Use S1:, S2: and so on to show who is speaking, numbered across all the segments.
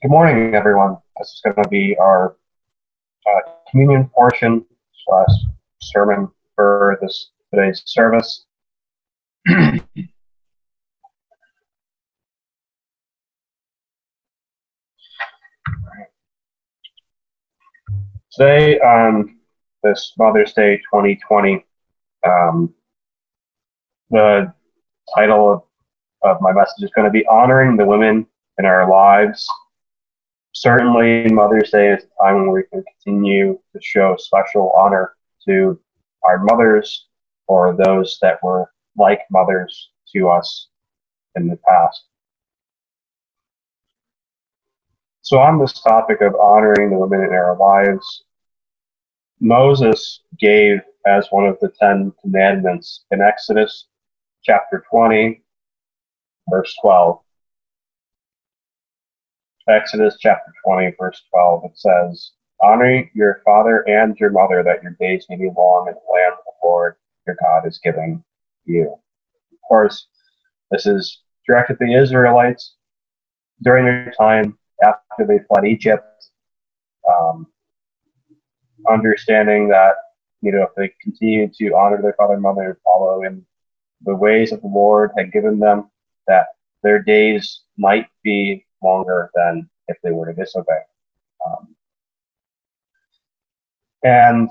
S1: Good morning, everyone. This is going to be our communion portion slash sermon for this today's service. Today, on this Mother's Day 2020, the title of my message is going to be Honoring the Women in Our Lives. Certainly, Mother's Day is a time when we can continue to show special honor to our mothers or those that were like mothers to us in the past. So on this topic of honoring the women in our lives, Moses gave as one of the 10 commandments in Exodus chapter 20, verse 12. Exodus chapter 20, verse 12, it says, "Honor your father and your mother, that your days may be long in the land the Lord your God is giving you." Of course, this is directed to the Israelites during their time after they fled Egypt, understanding that, if they continued to honor their father and mother and follow in the ways that the Lord had given them, that their days might be longer than if they were to disobey. And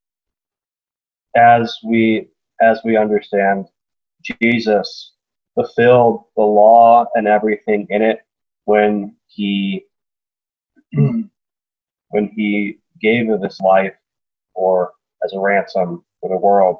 S1: as we understand, Jesus fulfilled the law and everything in it when he gave of his life or as a ransom for the world.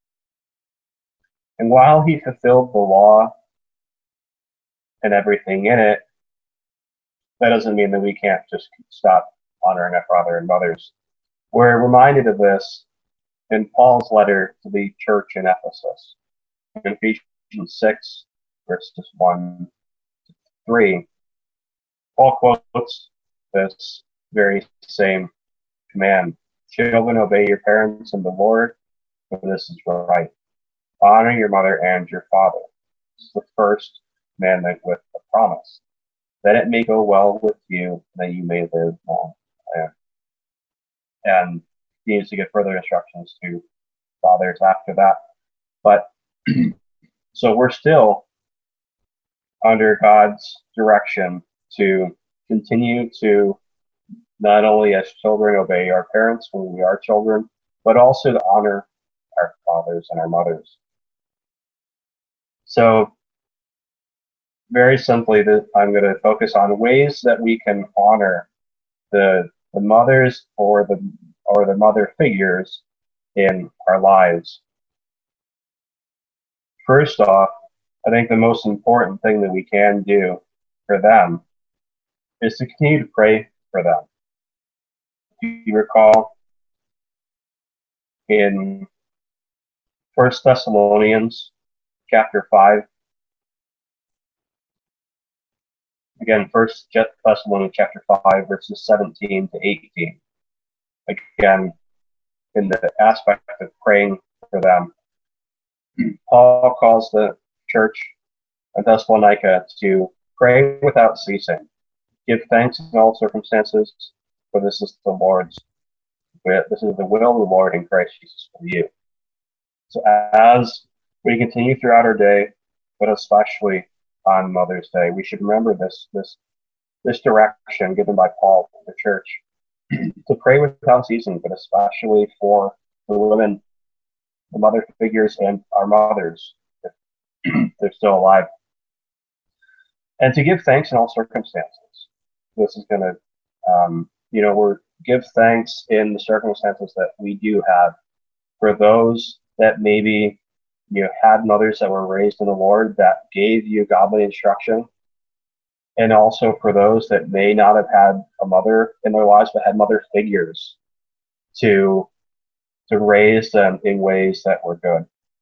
S1: And while he fulfilled the law and everything in it, that doesn't mean that we can't just stop honoring our father and mothers. We're reminded of this in Paul's letter to the church in Ephesus. In Ephesians 6, verses 1 to 3, Paul quotes this very same command: "Children, obey your parents in the Lord, for this is right. Honor your mother and your father." This is the first commandment with a promise, that it may go well with you, and that you may live long. And he needs to give further instructions to fathers after that. But so we're still under God's direction to continue to not only as children obey our parents when we are children, but also to honor our fathers and our mothers. So very simply, I'm going to focus on ways that we can honor the mothers or the mother figures in our lives. First off, I think the most important thing that we can do for them is to continue to pray for them. If you recall, in 1 Thessalonians chapter 5, again, 1 Thessalonians chapter 5, verses 17 to 18. Again, in the aspect of praying for them, Paul calls the church at Thessalonica to pray without ceasing, give thanks in all circumstances, for this is the will of the Lord in Christ Jesus for you. So as we continue throughout our day, but especially on Mother's Day, we should remember this direction given by Paul to the church to pray without ceasing, but especially for the women, the mother figures, and our mothers, if they're still alive. And to give thanks in all circumstances. This is going to, we're give thanks in the circumstances that we do have for those that maybe had mothers that were raised in the Lord that gave you godly instruction, and also for those that may not have had a mother in their lives but had mother figures to raise them in ways that were good.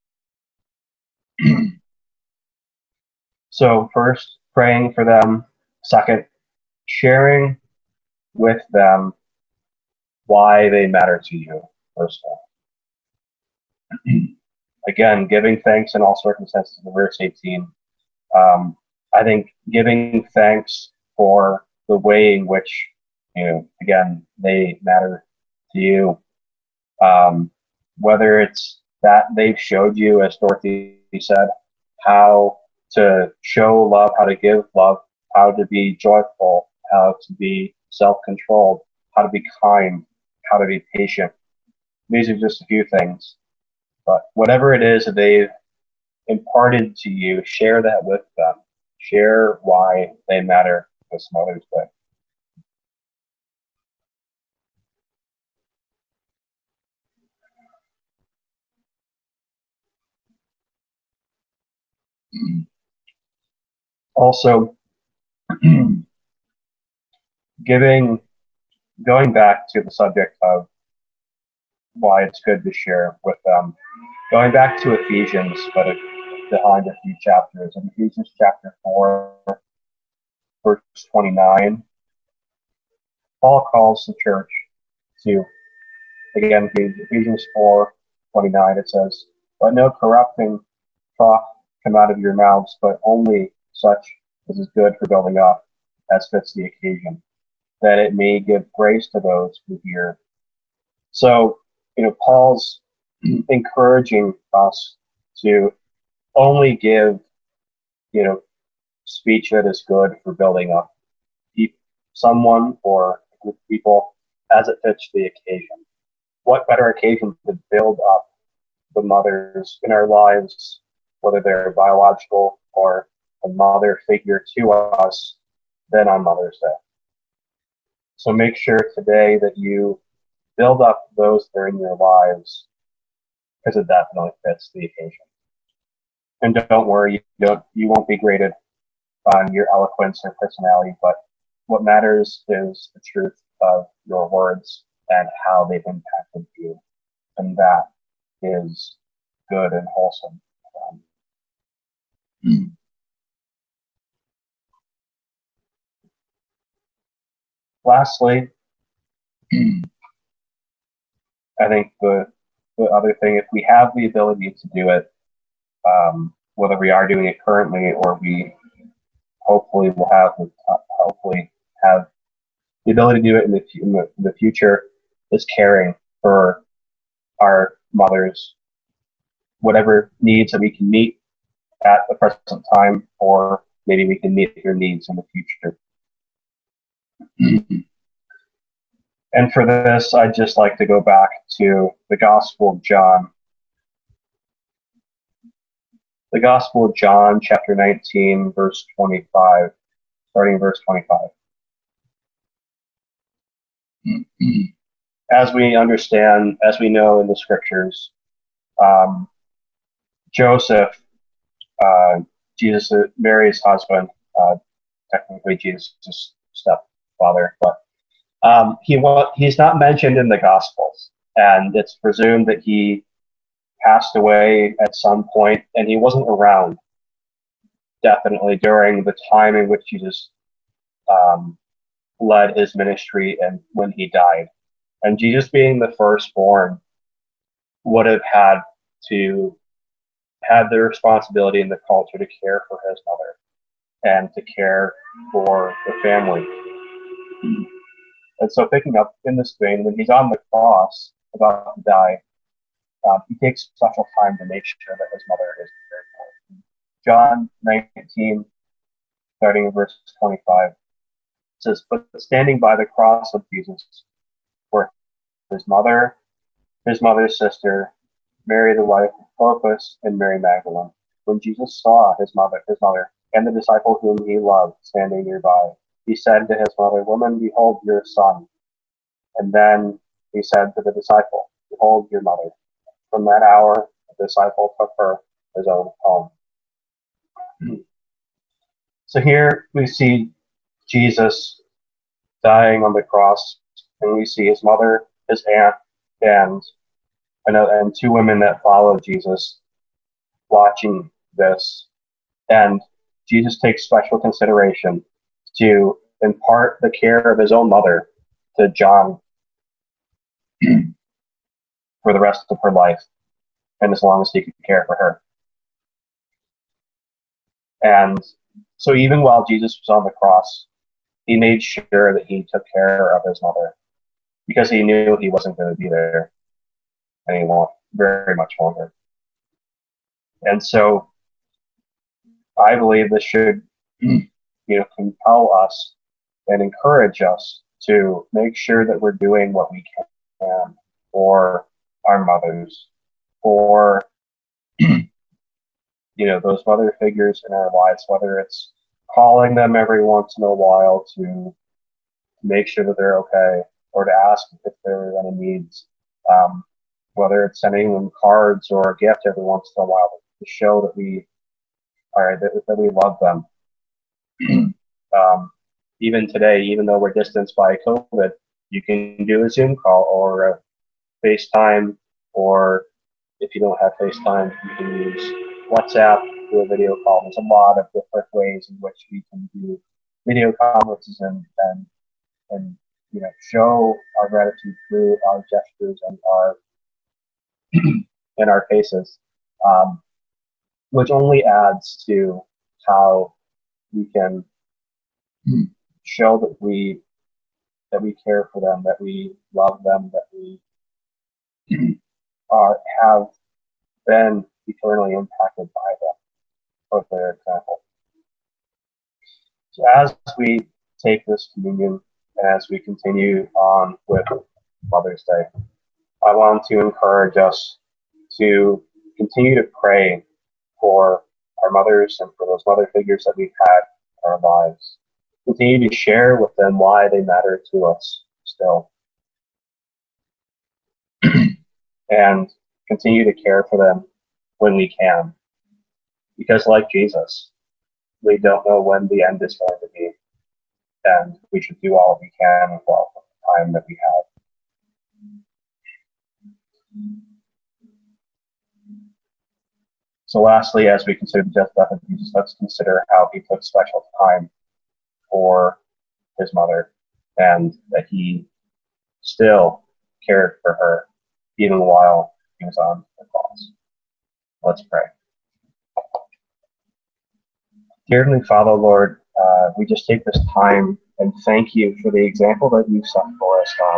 S1: So first, praying for them. Second, sharing with them why they matter to you, first of all. Again, giving thanks in all circumstances in verse 18. I think giving thanks for the way in which, again, they matter to you. Whether it's that they've showed you, as Dorothy said, how to show love, how to give love, how to be joyful, how to be self-controlled, how to be kind, how to be patient. These are just a few things. But whatever it is that they've imparted to you, share that with them. Share why they matter this Mother's Day. Also, going back to the subject of why it's good to share with them, going back to Ephesians, but behind a few chapters. In Ephesians chapter 4, verse 29, Paul calls the church to, again, Ephesians 4:29, it says, "Let no corrupting talk come out of your mouths, but only such as is good for building up, as fits the occasion, that it may give grace to those who hear." So, Paul's encouraging us to only give, speech that is good for building up someone or a group of people as it fits the occasion. What better occasion to build up the mothers in our lives, whether they're biological or a mother figure to us, than on Mother's Day? So make sure today that you build up those that are in your lives, because it definitely fits the occasion. And don't worry, you won't be graded on your eloquence or personality, but what matters is the truth of your words and how they've impacted you. And that is good and wholesome. Lastly, I think the other thing, if we have the ability to do it, whether we are doing it currently or we hopefully will have the ability to do it in the future, is caring for our mothers, whatever needs that we can meet at the present time, or maybe we can meet their needs in the future. And for this, I'd just like to go back to the Gospel of John. The Gospel of John, chapter 19, verse 25, starting verse 25. As we understand, as we know in the scriptures, Joseph, Mary's husband, technically Jesus' stepfather, but he's not mentioned in the Gospels, and it's presumed that he passed away at some point, and he wasn't around, definitely, during the time in which Jesus led his ministry and when he died. And Jesus, being the firstborn, would have had the responsibility and the culture to care for his mother and to care for the family. And so, picking up in this vein, when he's on the cross, about to die, he takes special time to make sure that his mother is cared for. John 19, starting in verse 25, says, "But standing by the cross of Jesus were his mother, his mother's sister, Mary the wife of Clopas, and Mary Magdalene. When Jesus saw his mother, and the disciple whom he loved standing nearby, he said to his mother, 'Woman, behold your son.' And then he said to the disciple, 'Behold your mother.' From that hour, the disciple took her his own home." So here we see Jesus dying on the cross, and we see his mother, his aunt, and two women that follow Jesus watching this. And Jesus takes special consideration to impart the care of his own mother to John for the rest of her life, and as long as he could care for her. And so even while Jesus was on the cross, he made sure that he took care of his mother because he knew he wasn't going to be there anymore very much longer. And so I believe this should, compel us and encourage us to make sure that we're doing what we can for our mothers, for those mother figures in our lives, whether it's calling them every once in a while to make sure that they're okay, or to ask if there are any needs, whether it's sending them cards or a gift every once in a while to show that we love them. Even today, even though we're distanced by COVID, you can do a Zoom call or a FaceTime, or if you don't have FaceTime, you can use WhatsApp, do a video call. There's a lot of different ways in which we can do video conferences and show our gratitude through our gestures and our faces, which only adds to how we can show that we care for them, that we love them, that we have been eternally impacted by them, for their example. So as we take this communion and as we continue on with Mother's Day, I want to encourage us to continue to pray for our mothers and for those mother figures that we've had in our lives. Continue to share with them why they matter to us still. And continue to care for them when we can. Because like Jesus, we don't know when the end is going to be. And we should do all we can with all the time that we have. So lastly, as we consider the death of Jesus, let's consider how he took special time for his mother, and that he still cared for her even while he was on the cross. Let's pray. Dear Heavenly Father, Lord, we just take this time and thank you for the example that you set for us, God.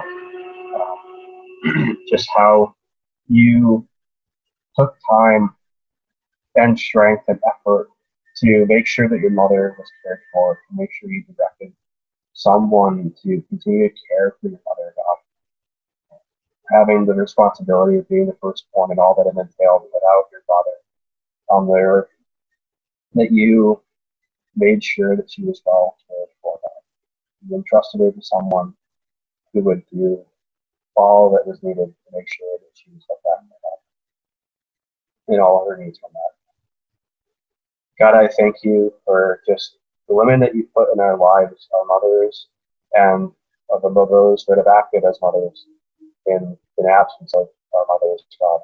S1: Just how you took time and strength and effort to make sure that your mother was cared for, to make sure you directed someone to continue to care for your mother, God. Having the responsibility of being the firstborn and all that it entailed without your father on the earth, that you made sure that she was well cared for, God. You entrusted her to someone who would do all that was needed to make sure that she was looked after, God, and all other needs from that. God, I thank you for just the women that you put in our lives, our mothers, and of those that have acted as mothers in absence of our mothers, God.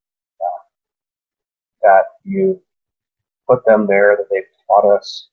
S1: That you put them there, that they've taught us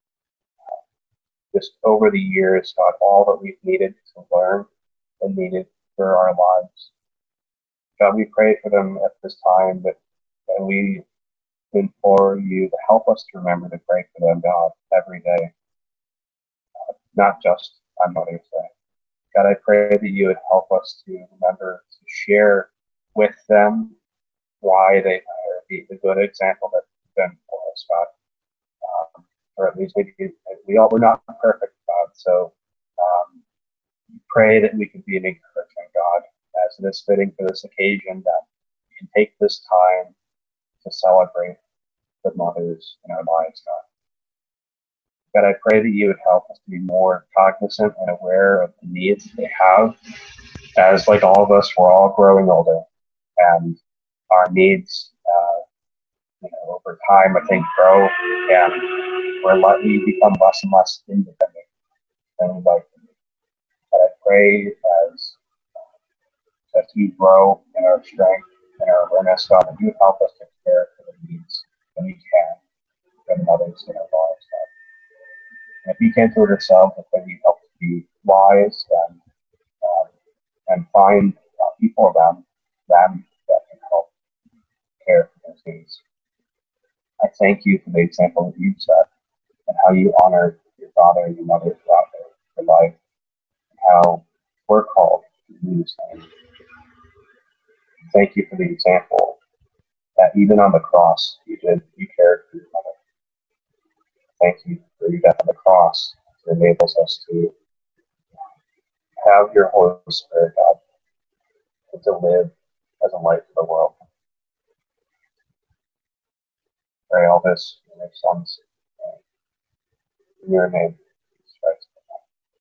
S1: just over the years, God, all that we've needed to learn and needed for our lives. God, we pray for them at this time, and we implore you to help us to remember to pray for them, God, every day, not just on Mother's Day. God, I pray that you would help us to remember to share with them why they are the good example that you've been for us, God. Or at least maybe we're not perfect, God, so pray that we can be an encouragement, God, as it is fitting for this occasion, that we can take this time to celebrate the mothers in our lives, God. God, I pray that you would help us to be more cognizant and aware of the needs they have, as like all of us, we're all growing older, and our needs, over time, I think, grow, and we become less and less independent than we'd like to be. But I pray as we grow in our strength and our awareness, God, that you help us to care for the needs that we can for the mothers in our lives, God. And if we can't do it ourselves, then you help us be wise and find people around them that can help care for those needs. I thank you for the example that you've set and how you honored your father and your mother throughout for life, how we're called to use them. Thank you for the example that even on the cross, you cared for your mother. Thank you for your death on the cross that enables us to have your Holy Spirit, God, and to live as a light for the world. Pray all this in your Son's name. In your name.